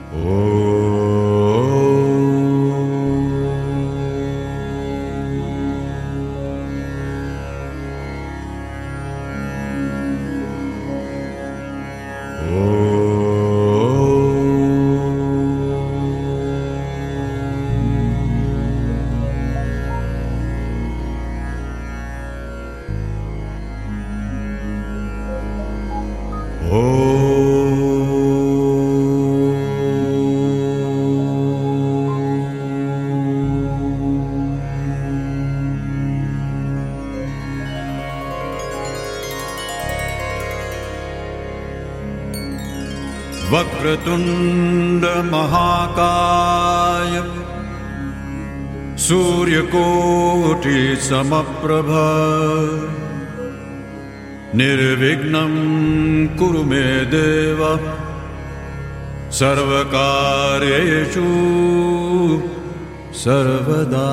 वक्रतुंड महाकाय सूर्यकोटि समप्रभ निर्विघ्नं कुरु मे देव सर्वकार्येषु सर्वदा।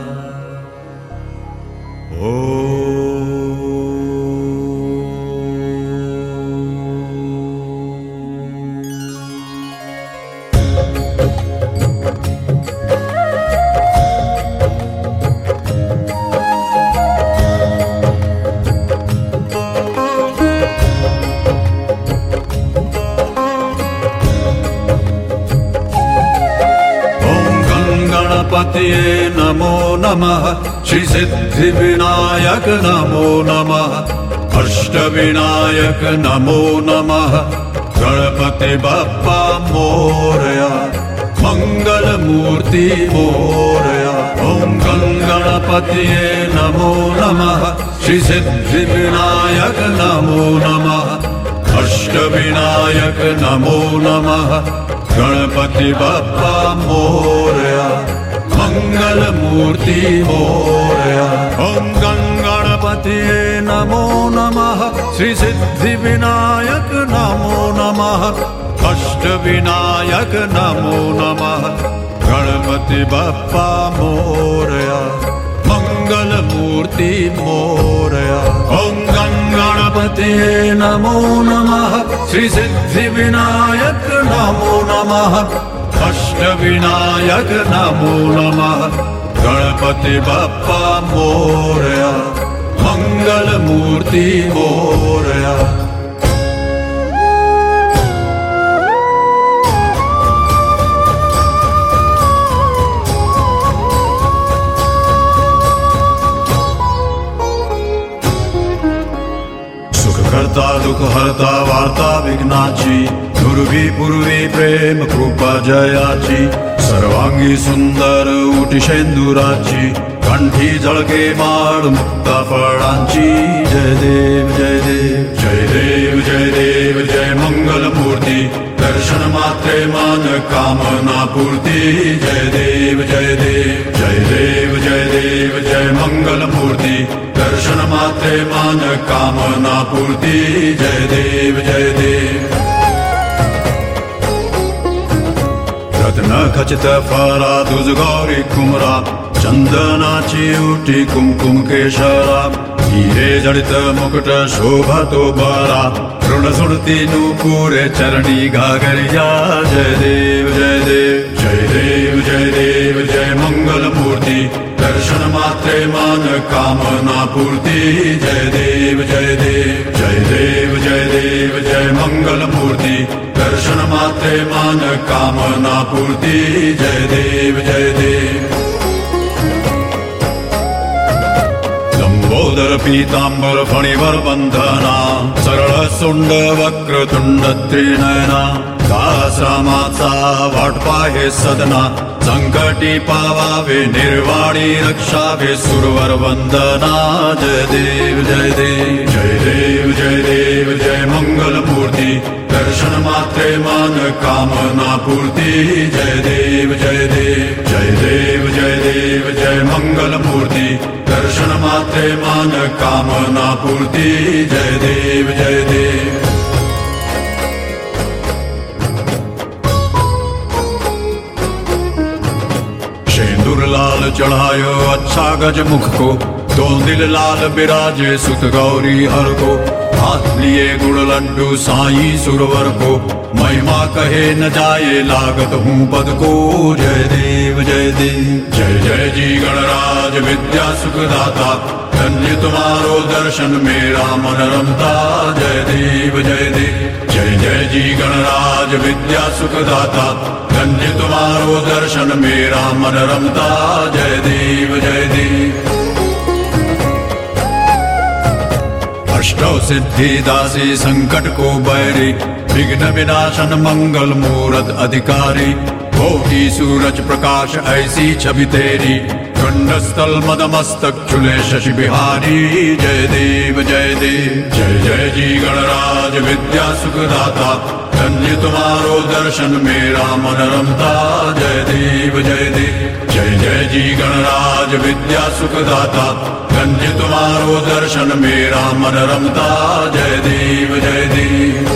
गणपतये नमो नमः, श्री सिद्धि विनायक नमो नमः, अष्टविनायक नमो नमः, गणपति बप्पा मोरया, मंगल मूर्ति मोरया। ओम गणपतये नमो नमः, श्री सिद्धि विनायक नमो नमः, अष्टविनायक नमो नमः, गणपति बप्पा मोरया, मंगल मूर्ति मोरया। ओम गणपतये नमो नमः, श्री सिद्धि विनायक नमो नमः, अष्टविनायक नमो नमः, गणपति बप्पा मोरया, मंगल मूर्ति मोरया। ओम गणपतये नमो नमः, श्री सिद्धि विनायक नमो नमः, अष्टविनायक नमो नमः, गणपति बप्पा मोरया, मंगल मूर्ति मोरया। करता दुख हरता वार्ता विघ्नाची, दुर्वी पूर्वी प्रेम कृपा जयाची, सर्वांगी सुंदर उटी शेंदुराची, कंठी झळके माळ मुक्ता फळांची। जय देव जय देव जय देव जय देव जय मंगल मूर्ती, दर्शन मात्रे मान कामना पूर्ती। जय देव जय देव जय देव जय देव जय मंगल मूर्ती, दर्शन मात्रे मान कामना पूर्ती। जय देव जय देव। रत्न खचित फरा तुझ गौरी कुमरा, चंदनाची उटी कुमकुम केशरा, हिरे जडित मुकुट शोभा तो बरा, ऋण सुरती नूपुरे चरणी घागरिया। जय देव जय देव जय देव जय देव जय मंगल मूर्ति, दर्शन मात्रे मान कामना पूर्ति। जय देव जय देव जय देव जय देव जय मंगल मूर्ति, दर्शन मात्रे मान कामना पूर्ति। जय देव जय देव। लंबोदर पीतांबर फणिवर बंधना, सरळ सुंड वक्रतुंड त्रिनयना, दासरामाचा वाट पाहे सदना, संकटी पावावे निर्वाणी रक्षावे सुरवर वंदना। जय देव जय देव जय देव जय देव जय मंगल मूर्ति, दर्शन मात्रे मान कामना पूर्ति। जय देव जय देव जय देव जय देव जय मंगल मूर्ति, दर्शन मात्रे मान कामना पूर्ति। जय देव जय देव। शेंदूर लाल चढ़ायो अच्छा गज मुख को, दो दिल लाल बिराजे सुत गौरी हर को, हाथ लिए गुड़ लड्डू साईं सुरवर को, महिमा कहे न जाए लागत हूँ पद को। जय देव जय देव जय जय जी गणराज विद्या सुखदाता, धन्य तुम्हारो दर्शन मेरा मन रमता। जय देव जय देव जय जय जी गणराज विद्या सुखदाता, धन्य तुम्हारो दर्शन मेरा मन रमता। जय देव जय देव। अष्टौ सिद्धि दासी संकट को बैरी, विघ्न विनाशन मंगल मूरत अधिकारी। कोटि सूरज प्रकाश ऐसी छवि तेरी, कंडस्थल मदमस्तक चुले शशि बिहारी। जय देव जय देव जय जय जी गणराज विद्या सुखदाता, धन्य तुम्हारो दर्शन मेरा मन रमता। जय देव जय देव जय जय जी गणराज विद्या सुखदाता, धन्य तुम्हारो दर्शन मेरा मन रमता। जय देव जय देव।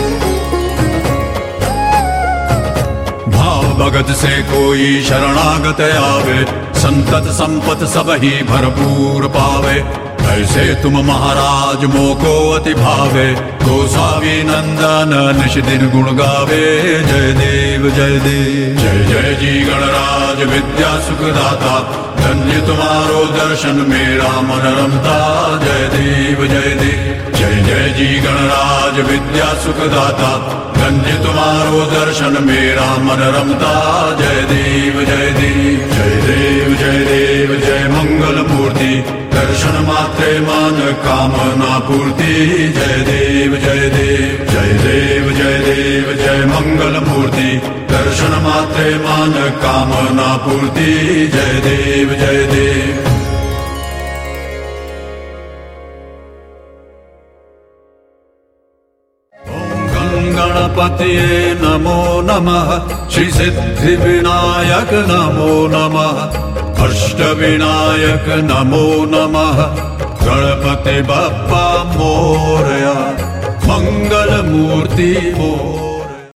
भाव भगत से कोई शरणागत आवे, संतत संपत सब ही भरपूर पावे। ऐसे तुम महाराज मोको अति भावे, गोसावी नंदन निश दिन गुण गावे। जय देव जय देव जय जय जी गणराज विद्या सुखदाता, धन्य तुम्हारो दर्शन मेरा मन रमता। जय देव जय देव जय जय जी गणराज विद्या सुखदाता, धन्य तुम्हारो दर्शन मेरा मन रमता। जय देव जय देव जय देव जय देव जय मंगल मूर्ति, दर्शन मात्रे मन कामना पूर्ति। जय देव जय देव जय देव जय देव जय मंगल मूर्ति, दर्शन मात्रे मन कामना पूर्ति। जय देव जय देव। गणपतये नमो नमः, श्री सिद्धि विनायक नमो नमः, अष्टविनायक नमो नमः। गणपति बप्पा मोरया, मंगल मूर्ति मोरया।